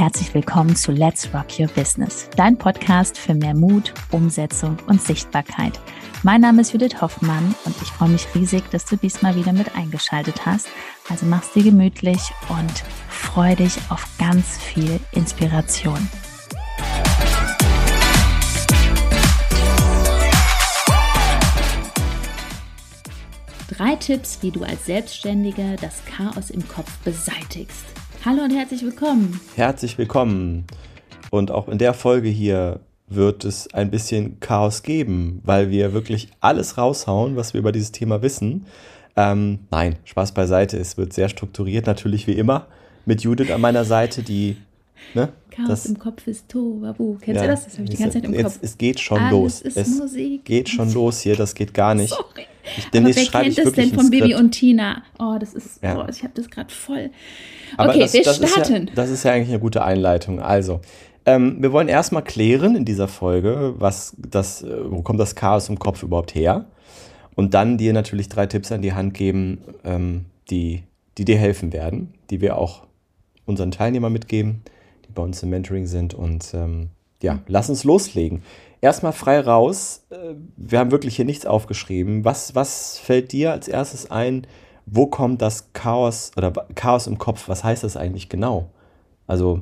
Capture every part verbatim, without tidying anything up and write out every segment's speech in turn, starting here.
herzlich willkommen zu Let's Rock Your Business, dein Podcast für mehr Mut, Umsetzung und Sichtbarkeit. Mein Name ist Judith Hoffmann und ich freue mich riesig, dass du diesmal wieder mit eingeschaltet hast. Also mach's dir gemütlich und freu dich auf ganz viel Inspiration. Drei Tipps, wie du als Selbstständige das Chaos im Kopf beseitigst. Hallo und herzlich willkommen. Herzlich willkommen. Und auch in der Folge hier wird es ein bisschen Chaos geben, weil wir wirklich alles raushauen, was wir über dieses Thema wissen. Ähm, nein, Spaß beiseite. Es wird sehr strukturiert, natürlich wie immer, mit Judith an meiner Seite, die... Ne, Chaos das, im Kopf ist Tohuwabohu. Kennst ja, du das? Das habe ich die ganze Zeit im jetzt, Kopf. Es geht schon Alles los. Ist es Musik. geht schon los hier, das geht gar nicht. Sorry. Ich, demnächst Aber wer schreibe kennt ich das denn wirklich von ein Bibi Skript. und Tina? Oh, das ist, Ja. oh, ich habe das gerade voll. Aber Okay, das, wir das starten. Ist ja, das ist ja eigentlich eine gute Einleitung. Also, ähm, wir wollen erstmal klären in dieser Folge, was das, wo kommt das Chaos im Kopf überhaupt her? Und dann dir natürlich drei Tipps an die Hand geben, ähm, die, die dir helfen werden, die wir auch unseren Teilnehmern mitgeben, die bei uns im Mentoring sind. Und ähm, ja, lass uns loslegen. Erstmal frei raus. Wir haben wirklich hier nichts aufgeschrieben. Was, was fällt dir als erstes ein? Wo kommt das Chaos oder Chaos im Kopf? Was heißt das eigentlich genau? Also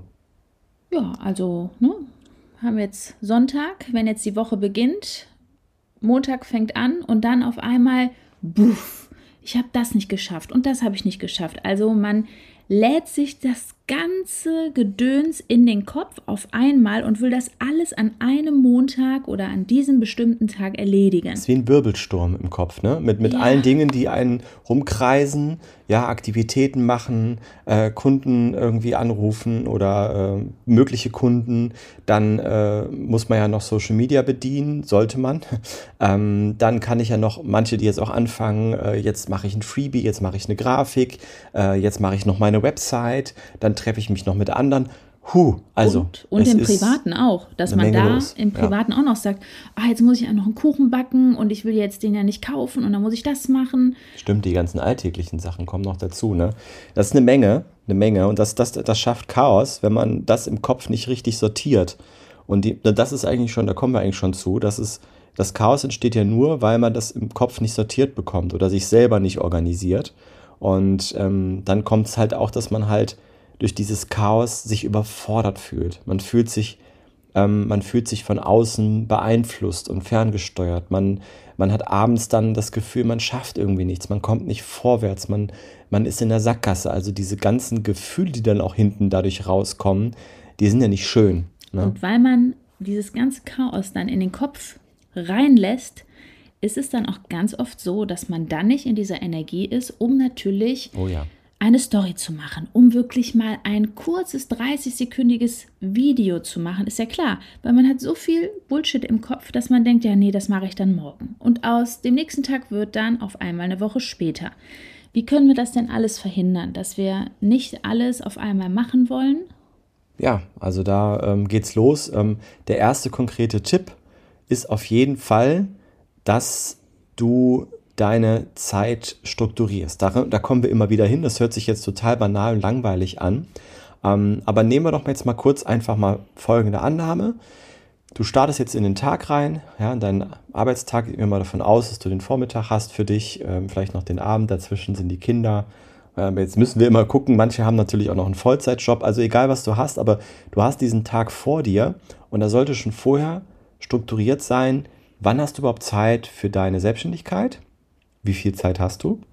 Ja, also ne, haben wir jetzt Sonntag, wenn jetzt die Woche beginnt, Montag fängt an und dann auf einmal, buff, ich habe das nicht geschafft und das habe ich nicht geschafft. Also man lädt sich das ganze Gedöns in den Kopf auf einmal und will das alles an einem Montag oder an diesem bestimmten Tag erledigen. es ist wie ein Wirbelsturm im Kopf, ne? Mit, mit Ja. allen Dingen, die einen rumkreisen, ja, Aktivitäten machen, äh, Kunden irgendwie anrufen oder äh, mögliche Kunden. Dann äh, muss man ja noch Social Media bedienen, sollte man. Ähm, dann kann ich ja noch, manche, die jetzt auch anfangen, äh, jetzt mache ich ein Freebie, jetzt mache ich eine Grafik, äh, jetzt mache ich noch meine Website, dann treffe ich mich noch mit anderen. Huh, also. Und, und es im ist Privaten auch, dass eine man Menge da los. im Ja. Privaten auch noch sagt, ah, jetzt muss ich ja noch einen Kuchen backen und ich will jetzt den ja nicht kaufen und dann muss ich das machen. Stimmt, die ganzen alltäglichen Sachen kommen noch dazu, ne? Das ist eine Menge, eine Menge und das, das, das schafft Chaos, wenn man das im Kopf nicht richtig sortiert. Und die, das ist eigentlich schon, da kommen wir eigentlich schon zu, das ist, das Chaos entsteht ja nur, weil man das im Kopf nicht sortiert bekommt oder sich selber nicht organisiert. Und ähm, dann kommt es halt auch, dass man halt durch dieses Chaos sich überfordert fühlt. Man fühlt sich Ähm, man fühlt sich von außen beeinflusst und ferngesteuert. Man, man hat abends dann das Gefühl, man schafft irgendwie nichts, man kommt nicht vorwärts, man, man ist in der Sackgasse. Also diese ganzen Gefühle, die dann auch hinten dadurch rauskommen, die sind ja nicht schön. Ne? Und weil man dieses ganze Chaos dann in den Kopf reinlässt, ist es dann auch ganz oft so, dass man dann nicht in dieser Energie ist, um natürlich Oh ja. eine Story zu machen, um wirklich mal ein kurzes dreißig-sekündiges Video zu machen, ist ja klar, weil man hat so viel Bullshit im Kopf, dass man denkt, ja nee, das mache ich dann morgen. Und aus dem nächsten Tag wird dann auf einmal eine Woche später. Wie können wir das denn alles verhindern, dass wir nicht alles auf einmal machen wollen? Ja, also da ähm, geht's los. Ähm, der erste konkrete Tipp ist auf jeden Fall, dass du deine Zeit strukturierst. Da, da kommen wir immer wieder hin. Das hört sich jetzt total banal und langweilig an. Ähm, aber nehmen wir doch jetzt mal kurz einfach mal folgende Annahme. Du startest jetzt in den Tag rein, ja, in deinen Arbeitstag, gehen wir mal davon aus, dass du den Vormittag hast für dich, ähm, vielleicht noch den Abend, dazwischen sind die Kinder. Ähm, jetzt müssen wir immer gucken, manche haben natürlich auch noch einen Vollzeitjob, also egal was du hast, aber du hast diesen Tag vor dir und da sollte schon vorher strukturiert sein, wann hast du überhaupt Zeit für deine Selbstständigkeit? Wie viel Zeit hast du?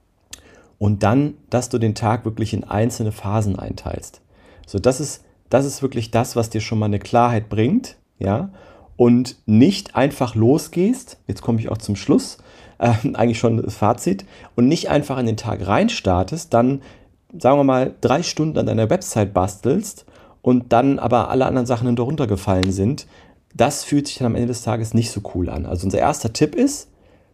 Und dann, dass du den Tag wirklich in einzelne Phasen einteilst. So, das ist, das ist wirklich das, was dir schon mal eine Klarheit bringt, ja, und nicht einfach losgehst, jetzt komme ich auch zum Schluss, äh, eigentlich schon das Fazit, und nicht einfach in den Tag reinstartest, dann, sagen wir mal, drei Stunden an deiner Website bastelst und dann aber alle anderen Sachen darunter gefallen sind. Das fühlt sich dann am Ende des Tages nicht so cool an. Also unser erster Tipp ist,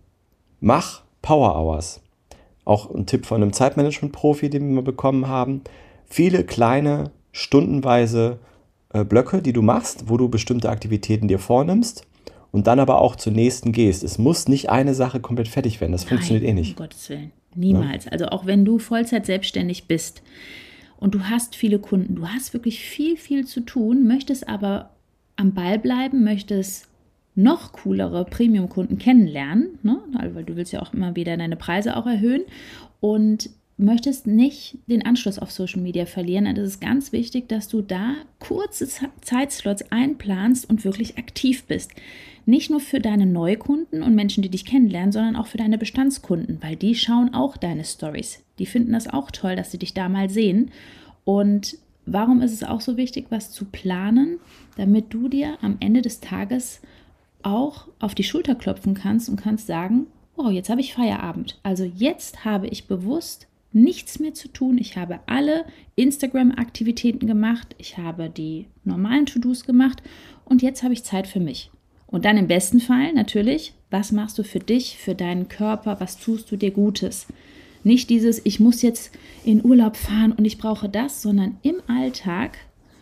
mach Power Hours. Auch ein Tipp von einem Zeitmanagement-Profi, den wir mal bekommen haben. Viele kleine, stundenweise äh, Blöcke, die du machst, wo du bestimmte Aktivitäten dir vornimmst und dann aber auch zur nächsten gehst. Es muss nicht eine Sache komplett fertig werden. Das Nein, funktioniert eh nicht. Um Gottes Willen. Niemals. Ja. Also auch wenn du Vollzeit selbstständig bist und du hast viele Kunden, du hast wirklich viel, viel zu tun, möchtest aber am Ball bleiben, möchtest noch coolere Premium-Kunden kennenlernen, ne? Weil du willst ja auch immer wieder deine Preise auch erhöhen und möchtest nicht den Anschluss auf Social Media verlieren, dann ist es ganz wichtig, dass du da kurze Zeitslots einplanst und wirklich aktiv bist. Nicht nur für deine Neukunden und Menschen, die dich kennenlernen, sondern auch für deine Bestandskunden, weil die schauen auch deine Stories. Die finden das auch toll, dass sie dich da mal sehen. Und warum ist es auch so wichtig, was zu planen, damit du dir am Ende des Tages auch auf die Schulter klopfen kannst und kannst sagen, wow, jetzt habe ich Feierabend. Also jetzt habe ich bewusst nichts mehr zu tun. Ich habe alle Instagram-Aktivitäten gemacht. Ich habe die normalen To-Dos gemacht und jetzt habe ich Zeit für mich. Und dann im besten Fall natürlich, was machst du für dich, für deinen Körper, was tust du dir Gutes? Nicht dieses, ich muss jetzt in Urlaub fahren und ich brauche das, sondern im Alltag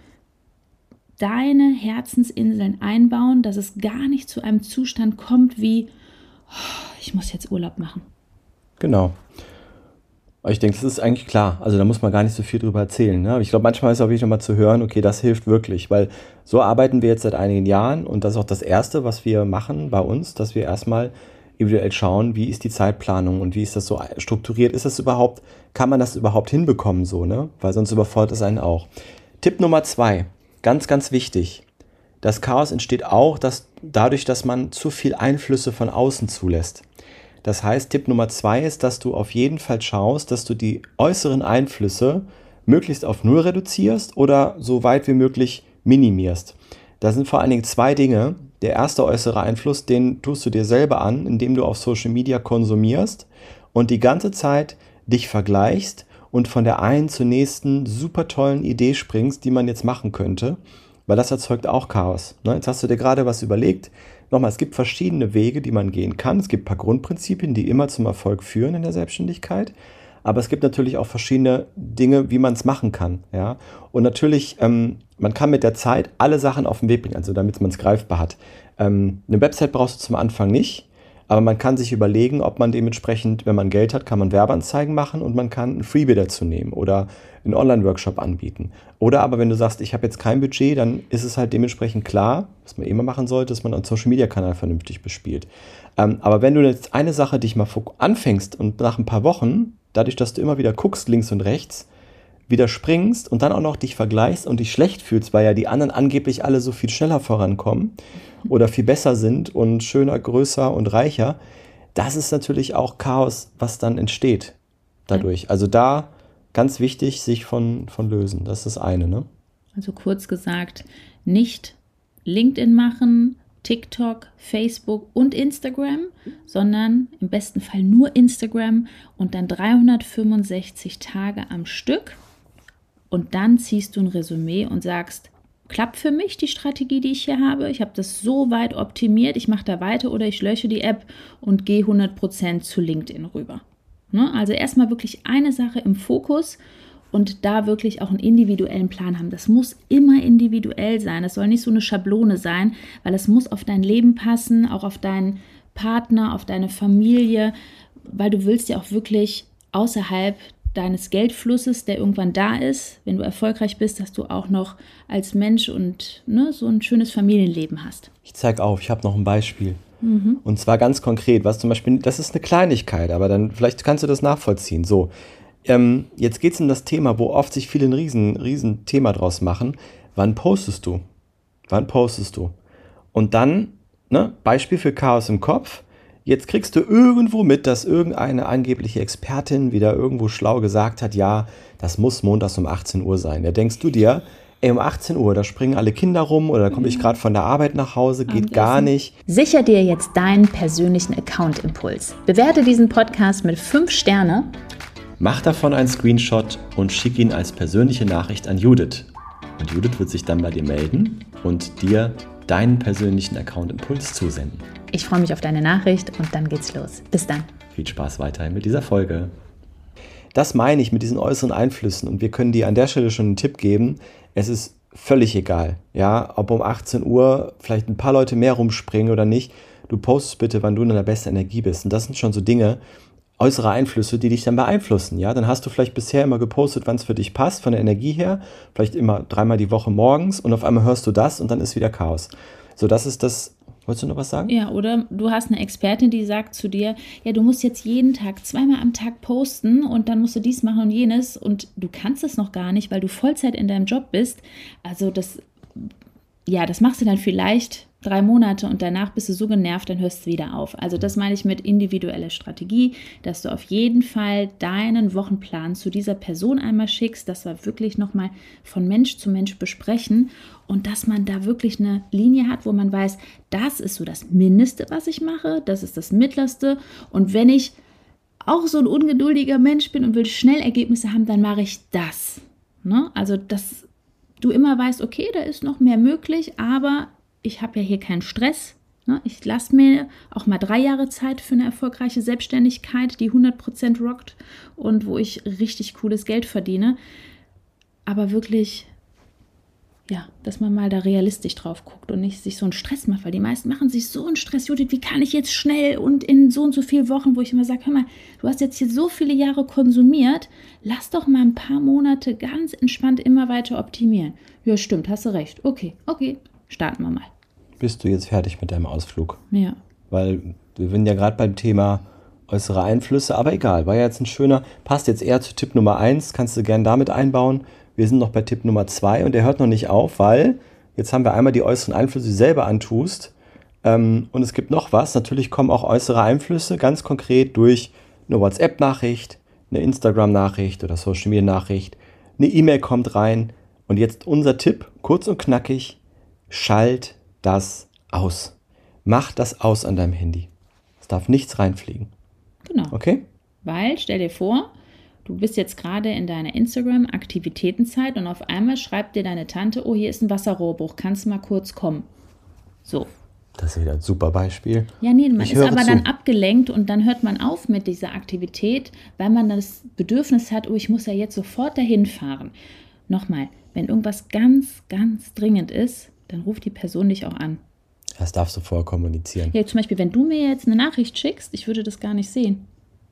deine Herzensinseln einbauen, dass es gar nicht zu einem Zustand kommt wie, oh, ich muss jetzt Urlaub machen. Genau. Ich denke, das ist eigentlich klar. Also da muss man gar nicht so viel drüber erzählen. Ne? Ich glaube, manchmal ist es auch wichtig, nochmal zu hören, okay, das hilft wirklich. Weil so arbeiten wir jetzt seit einigen Jahren und das ist auch das Erste, was wir machen bei uns, dass wir erstmal individuell schauen, wie ist die Zeitplanung und wie ist das so strukturiert. Ist das überhaupt, kann man das überhaupt hinbekommen so, ne? Weil sonst überfordert es einen auch. Tipp Nummer zwei, ganz, ganz wichtig. Das Chaos entsteht auch dass, dadurch, dass man zu viel Einflüsse von außen zulässt. Das heißt, Tipp Nummer zwei ist, dass du auf jeden Fall schaust, dass du die äußeren Einflüsse möglichst auf null reduzierst oder so weit wie möglich minimierst. Da sind vor allen Dingen zwei Dinge. Der erste äußere Einfluss, den tust du dir selber an, indem du auf Social Media konsumierst und die ganze Zeit dich vergleichst und von der einen zur nächsten super tollen Idee springst, die man jetzt machen könnte, weil das erzeugt auch Chaos. Ne? Jetzt hast du dir gerade was überlegt. Nochmal, es gibt verschiedene Wege, die man gehen kann. Es gibt ein paar Grundprinzipien, die immer zum Erfolg führen in der Selbstständigkeit. Aber es gibt natürlich auch verschiedene Dinge, wie man es machen kann. Ja? Und natürlich, ähm, man kann mit der Zeit alle Sachen auf den Weg bringen, also damit man es greifbar hat. Ähm, eine Website brauchst du zum Anfang nicht, aber man kann sich überlegen, ob man dementsprechend, wenn man Geld hat, kann man Werbeanzeigen machen und man kann ein Freebie dazu nehmen oder einen Online-Workshop anbieten. Oder aber wenn du sagst, ich habe jetzt kein Budget, dann ist es halt dementsprechend klar, was man immer machen sollte, dass man einen Social-Media-Kanal vernünftig bespielt. Ähm, aber wenn du jetzt eine Sache dich mal anfängst und nach ein paar Wochen, dadurch, dass du immer wieder guckst, links und rechts, wieder springst und dann auch noch dich vergleichst und dich schlecht fühlst, weil ja die anderen angeblich alle so viel schneller vorankommen oder viel besser sind und schöner, größer und reicher, das ist natürlich auch Chaos, was dann entsteht dadurch. Also da ganz wichtig, sich von, von lösen. Das ist das eine, ne? Also kurz gesagt, nicht LinkedIn machen, TikTok, Facebook und Instagram, sondern im besten Fall nur Instagram und dann dreihundertfünfundsechzig Tage am Stück. Und dann ziehst du ein Resümee und sagst, klappt für mich die Strategie, die ich hier habe? Ich habe das so weit optimiert, ich mache da weiter oder ich lösche die App und gehe hundert Prozent zu LinkedIn rüber. Ne? Also erstmal wirklich eine Sache im Fokus und da wirklich auch einen individuellen Plan haben. Das muss immer individuell sein. Das soll nicht so eine Schablone sein, weil es muss auf dein Leben passen, auch auf deinen Partner, auf deine Familie, weil du willst ja auch wirklich außerhalb deines Geldflusses, der irgendwann da ist, wenn du erfolgreich bist, dass du auch noch als Mensch und ne, so ein schönes Familienleben hast. Ich zeige auf, ich habe noch ein Beispiel. Mhm. Und zwar ganz konkret, was zum Beispiel, das ist eine Kleinigkeit, aber dann vielleicht kannst du das nachvollziehen. So, ähm, jetzt geht es um das Thema, wo oft sich viele ein riesen, riesen Thema draus machen. Wann postest du? Wann postest du? Und dann, ne, Beispiel für Chaos im Kopf. Jetzt kriegst du irgendwo mit, dass irgendeine angebliche Expertin wieder irgendwo schlau gesagt hat, ja, das muss montags um achtzehn Uhr sein. Da denkst du dir, ey, um achtzehn Uhr, da springen alle Kinder rum oder da komme ich gerade von der Arbeit nach Hause, geht gar nicht. Sicher dir jetzt deinen persönlichen Account-Impuls. Bewerte diesen Podcast mit fünf Sterne. Mach davon einen Screenshot und schick ihn als persönliche Nachricht an Judith. Und Judith wird sich dann bei dir melden und dir deinen persönlichen Account-Impuls zusenden. Ich freue mich auf deine Nachricht und dann geht's los. Bis dann. Viel Spaß weiterhin mit dieser Folge. Das meine ich mit diesen äußeren Einflüssen und wir können dir an der Stelle schon einen Tipp geben. Es ist völlig egal, ja, ob um achtzehn Uhr vielleicht ein paar Leute mehr rumspringen oder nicht. Du postest bitte, wann du in deiner besten Energie bist. Und das sind schon so Dinge, äußere Einflüsse, die dich dann beeinflussen. Ja, dann hast du vielleicht bisher immer gepostet, wann es für dich passt, von der Energie her, vielleicht immer dreimal die Woche morgens und auf einmal hörst du das und dann ist wieder Chaos. So, das ist das. Wolltest du noch was sagen? Ja, oder du hast eine Expertin, die sagt zu dir, ja, du musst jetzt jeden Tag, zweimal am Tag posten und dann musst du dies machen und jenes und du kannst es noch gar nicht, weil du Vollzeit in deinem Job bist. Also das, ja, das machst du dann vielleicht drei Monate und danach bist du so genervt, dann hörst du wieder auf. Also das meine ich mit individueller Strategie, dass du auf jeden Fall deinen Wochenplan zu dieser Person einmal schickst, dass wir wirklich nochmal von Mensch zu Mensch besprechen und dass man da wirklich eine Linie hat, wo man weiß, das ist so das Mindeste, was ich mache, das ist das Mittlerste und wenn ich auch so ein ungeduldiger Mensch bin und will schnell Ergebnisse haben, dann mache ich das. Ne? Also dass du immer weißt, okay, da ist noch mehr möglich, aber ich habe ja hier keinen Stress. Ne? Ich lasse mir auch mal drei Jahre Zeit für eine erfolgreiche Selbstständigkeit, die hundert Prozent rockt und wo ich richtig cooles Geld verdiene. Aber wirklich, ja, dass man mal da realistisch drauf guckt und nicht sich so einen Stress macht, weil die meisten machen sich so einen Stress, Judith, wie kann ich jetzt schnell und in so und so vielen Wochen, wo ich immer sage, hör mal, du hast jetzt hier so viele Jahre konsumiert, lass doch mal ein paar Monate ganz entspannt immer weiter optimieren. Ja, stimmt, hast du recht. Okay, okay, starten wir mal. Bist du jetzt fertig mit deinem Ausflug? Ja. Weil wir sind ja gerade beim Thema äußere Einflüsse, aber egal, war ja jetzt ein schöner, passt jetzt eher zu Tipp Nummer eins, kannst du gerne damit einbauen. Wir sind noch bei Tipp Nummer zwei und der hört noch nicht auf, weil jetzt haben wir einmal die äußeren Einflüsse, die du selber antust ähm, und es gibt noch was, natürlich kommen auch äußere Einflüsse, ganz konkret durch eine WhatsApp-Nachricht, eine Instagram-Nachricht oder Social-Media-Nachricht, eine E-Mail kommt rein und jetzt unser Tipp, kurz und knackig, schalt das aus. Mach das aus an deinem Handy. Es darf nichts reinfliegen. Genau. Okay? Weil, stell dir vor, du bist jetzt gerade in deiner Instagram-Aktivitätenzeit und auf einmal schreibt dir deine Tante, oh, hier ist ein Wasserrohrbruch, kannst du mal kurz kommen? So. Das ist wieder ein super Beispiel. Ja, nee, man Ich ist höre aber zu. dann abgelenkt und dann hört man auf mit dieser Aktivität, weil man das Bedürfnis hat, oh, ich muss ja jetzt sofort dahin fahren. Nochmal, wenn irgendwas ganz, ganz dringend ist, dann ruft die Person dich auch an. Das darfst du vorher kommunizieren. Ja, zum Beispiel, wenn du mir jetzt eine Nachricht schickst, ich würde das gar nicht sehen.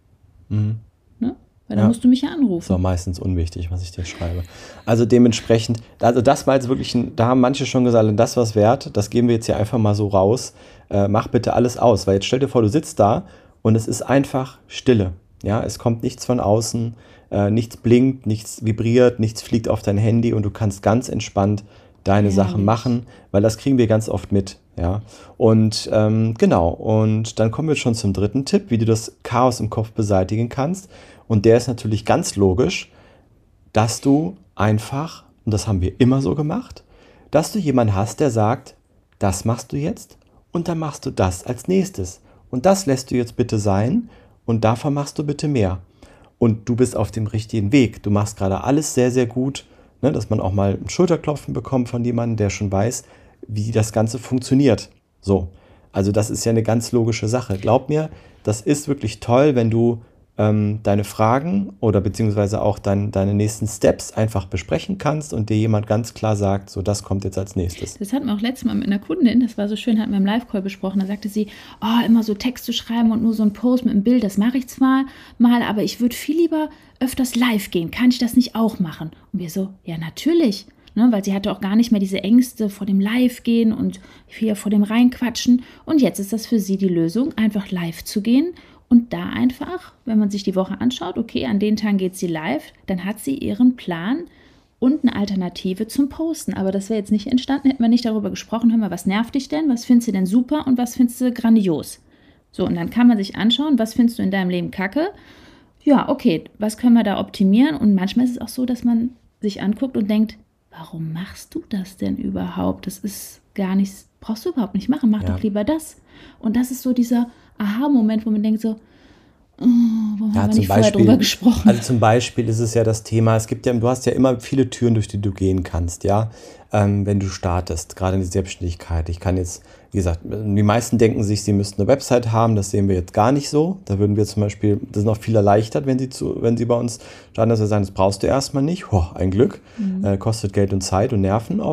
Mhm. Ne? Weil dann Ja. musst du mich ja Das anrufen. ist auch meistens unwichtig, was ich dir schreibe. Also dementsprechend, also das war jetzt wirklich, ein, da haben manche schon gesagt, das was wert, das geben wir jetzt hier einfach mal so raus. Äh, mach bitte alles aus, weil jetzt stell dir vor, du sitzt da und es ist einfach Stille. Ja, es kommt nichts von außen, äh, nichts blinkt, nichts vibriert, nichts fliegt auf dein Handy und du kannst ganz entspannt deine Herrlich. Sachen machen, weil das kriegen wir ganz oft mit. Ja, und ähm, genau, und dann kommen wir schon zum dritten Tipp, wie du das Chaos im Kopf beseitigen kannst. Und der ist natürlich ganz logisch, dass du einfach, und das haben wir immer so gemacht, dass du jemanden hast, der sagt, das machst du jetzt und dann machst du das als nächstes. Und das lässt du jetzt bitte sein und davon machst du bitte mehr. Und du bist auf dem richtigen Weg. Du machst gerade alles sehr, sehr gut, ne, dass man auch mal ein Schulterklopfen bekommt von jemandem, der schon weiß, wie das Ganze funktioniert. So, also das ist ja eine ganz logische Sache. Glaub mir, das ist wirklich toll, wenn du ähm, deine Fragen oder beziehungsweise auch dein, deine nächsten Steps einfach besprechen kannst und dir jemand ganz klar sagt, so, das kommt jetzt als nächstes. Das hatten wir auch letztes Mal mit einer Kundin, das war so schön, hatten wir im Live-Call besprochen, da sagte sie, oh, immer so Texte schreiben und nur so ein Post mit einem Bild, das mache ich zwar mal, aber ich würde viel lieber öfters live gehen, kann ich das nicht auch machen? Und wir so, ja natürlich, ne, weil sie hatte auch gar nicht mehr diese Ängste vor dem Live-Gehen und hier vor dem Reinquatschen und jetzt ist das für sie die Lösung, einfach live zu gehen. Und da einfach, wenn man sich die Woche anschaut, okay, an den Tagen geht sie live, dann hat sie ihren Plan und eine Alternative zum Posten. Aber das wäre jetzt nicht entstanden, hätten wir nicht darüber gesprochen, hör mal, was nervt dich denn, was findest du denn super und was findest du grandios? So, und dann kann man sich anschauen, was findest du in deinem Leben kacke? Ja, okay, was können wir da optimieren? Und manchmal ist es auch so, dass man sich anguckt und denkt, warum machst du das denn überhaupt? Das ist gar nichts, brauchst du überhaupt nicht machen, mach Ja. doch lieber das. Und das ist so dieser Aha-Moment, wo man denkt so, oh, warum Ja, haben wir zum nicht vorher Beispiel, drüber gesprochen? also zum Beispiel ist es ja das Thema, es gibt ja, du hast ja immer viele Türen, durch die du gehen kannst, ja, ähm, wenn du startest, gerade in die Selbstständigkeit. Ich kann jetzt, wie gesagt, die meisten denken sich, sie müssten eine Website haben, das sehen wir jetzt gar nicht so. Da würden wir zum Beispiel, das ist noch viel erleichtert, wenn sie, zu, wenn sie bei uns starten, dass wir sagen, das brauchst du erstmal nicht, oh, ein Glück, mhm. äh, kostet Geld und Zeit und Nerven oft.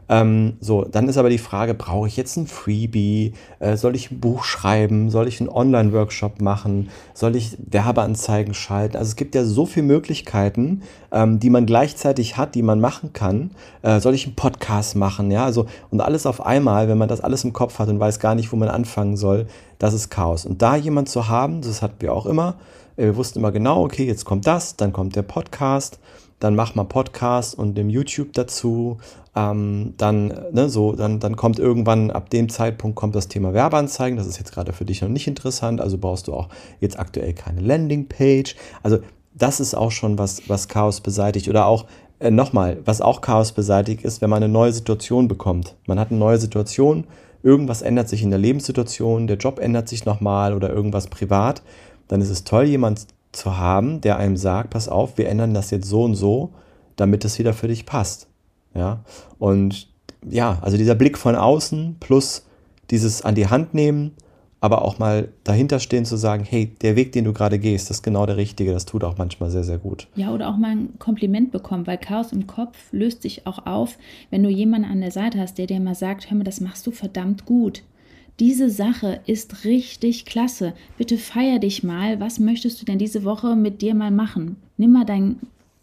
Ähm, so, dann ist aber die Frage, brauche ich jetzt ein Freebie? Äh, soll ich ein Buch schreiben? Soll ich einen Online-Workshop machen? Soll ich Werbeanzeigen schalten? Also es gibt ja so viele Möglichkeiten, ähm, die man gleichzeitig hat, die man machen kann. Äh, soll ich einen Podcast machen? Ja, also und alles auf einmal, wenn man das alles im Kopf hat und weiß gar nicht, wo man anfangen soll, das ist Chaos. Und da jemand zu haben, das hatten wir auch immer, wir wussten immer genau, okay, jetzt kommt das, dann kommt der Podcast, dann mach mal Podcast und dem YouTube dazu, ähm, dann, ne, so, dann, dann kommt irgendwann, ab dem Zeitpunkt kommt das Thema Werbeanzeigen, das ist jetzt gerade für dich noch nicht interessant, also brauchst du auch jetzt aktuell keine Landingpage, also das ist auch schon was, was Chaos beseitigt oder auch, äh, nochmal, was auch Chaos beseitigt ist, wenn man eine neue Situation bekommt. Man hat eine neue Situation, irgendwas ändert sich in der Lebenssituation, der Job ändert sich nochmal oder irgendwas privat, dann ist es toll, jemand zu haben, der einem sagt, pass auf, wir ändern das jetzt so und so, damit es wieder für dich passt. Ja, und ja, also dieser Blick von außen plus dieses an die Hand nehmen, aber auch mal dahinter stehen zu sagen, hey, der Weg, den du gerade gehst, das ist genau der richtige, das tut auch manchmal sehr, sehr gut. Ja, oder auch mal ein Kompliment bekommen, weil Chaos im Kopf löst sich auch auf, wenn du jemanden an der Seite hast, der dir mal sagt, hör mal, das machst du verdammt gut. Diese Sache ist richtig klasse. Bitte feier dich mal. Was möchtest du denn diese Woche mit dir mal machen? Nimm mal deinen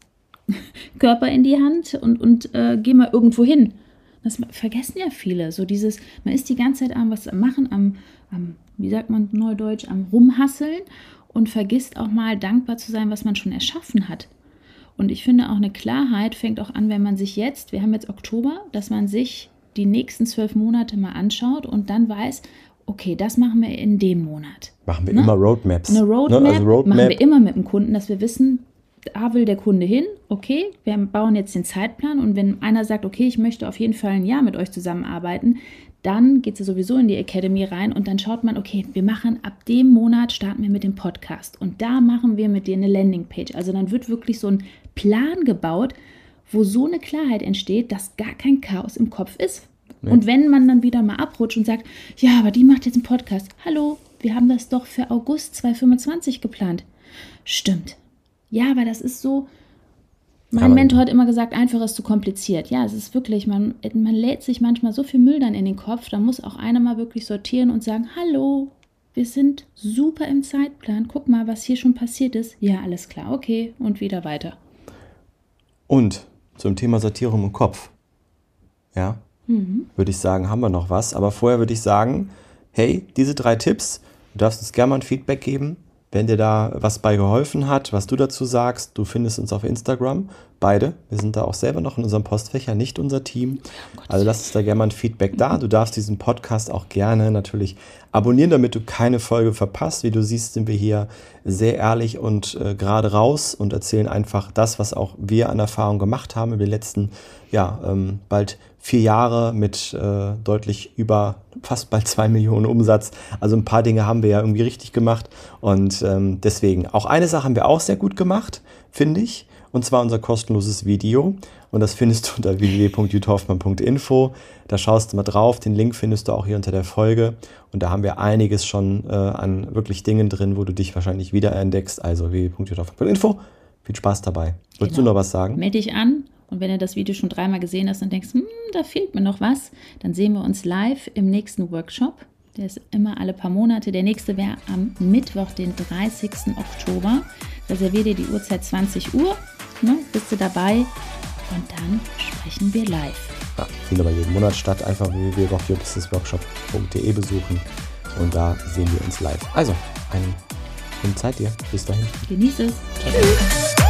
Körper in die Hand und, und äh, geh mal irgendwo hin. Das vergessen ja viele. So dieses, man ist die ganze Zeit am was am Machen, am, am, wie sagt man neudeutsch, am Rumhasseln und vergisst auch mal dankbar zu sein, was man schon erschaffen hat. Und ich finde auch eine Klarheit fängt auch an, wenn man sich jetzt, wir haben jetzt Oktober, dass man sich die nächsten zwölf Monate mal anschaut und dann weiß, okay, das machen wir in dem Monat. Machen wir ne? immer Roadmaps. Eine Roadmap, ne? also Roadmap machen wir immer mit dem Kunden, dass wir wissen, da will der Kunde hin, okay, wir bauen jetzt den Zeitplan und wenn einer sagt, okay, ich möchte auf jeden Fall ein Jahr mit euch zusammenarbeiten, dann geht es ja sowieso in die Academy rein und dann schaut man, okay, wir machen ab dem Monat, starten wir mit dem Podcast und da machen wir mit dir eine Landingpage. Also dann wird wirklich so ein Plan gebaut, wo so eine Klarheit entsteht, dass gar kein Chaos im Kopf ist. Nee. Und wenn man dann wieder mal abrutscht und sagt, ja, aber die macht jetzt einen Podcast. Hallo, wir haben das doch für August zweitausendfünfundzwanzig geplant. Stimmt. Ja, aber das ist so, mein aber Mentor hat immer gesagt, einfach ist zu kompliziert. Ja, es ist wirklich, man, man lädt sich manchmal so viel Müll dann in den Kopf, da muss auch einer mal wirklich sortieren und sagen, hallo, wir sind super im Zeitplan, guck mal, was hier schon passiert ist. Ja, alles klar, okay, und wieder weiter. Und zum Thema Sortierung im Kopf, ja, mhm. würde ich sagen, haben wir noch was. Aber vorher würde ich sagen, hey, diese drei Tipps, du darfst uns gerne mal ein Feedback geben, wenn dir da was bei geholfen hat, was du dazu sagst. Du findest uns auf Instagram, beide. Wir sind da auch selber noch in unserem Postfächer, nicht unser Team. Also lass uns da gerne mal ein Feedback da. Du darfst diesen Podcast auch gerne natürlich abonnieren, damit du keine Folge verpasst. Wie du siehst, sind wir hier sehr ehrlich und äh, gerade raus und erzählen einfach das, was auch wir an Erfahrung gemacht haben über die letzten, ja, ähm, bald vier Jahre mit äh, deutlich über fast bald zwei Millionen Umsatz. Also ein paar Dinge haben wir ja irgendwie richtig gemacht und ähm, deswegen, auch eine Sache haben wir auch sehr gut gemacht, finde ich, und zwar unser kostenloses Video und das findest du unter w w w punkt jutta hoffmann punkt info. Da schaust du mal drauf, den Link findest du auch hier unter der Folge und da haben wir einiges schon äh, an wirklich Dingen drin, wo du dich wahrscheinlich wiederentdeckst, also w w w punkt jutta hoffmann punkt info. Viel Spaß dabei. Willst genau. du noch was sagen? Melde dich an. Und wenn du das Video schon dreimal gesehen hast und denkst, hm, da fehlt mir noch was, dann sehen wir uns live im nächsten Workshop. Der ist immer alle paar Monate. Der nächste wäre am Mittwoch, den dreißigsten Oktober. Reservier dir die Uhrzeit zwanzig Uhr, ne, bist du dabei und dann sprechen wir live. Ja, findet aber jeden Monat statt. Einfach w w w punkt rock your business workshop punkt d e besuchen und da sehen wir uns live. Also, eine schöne Zeit dir. Bis dahin. Genieß es. Ciao.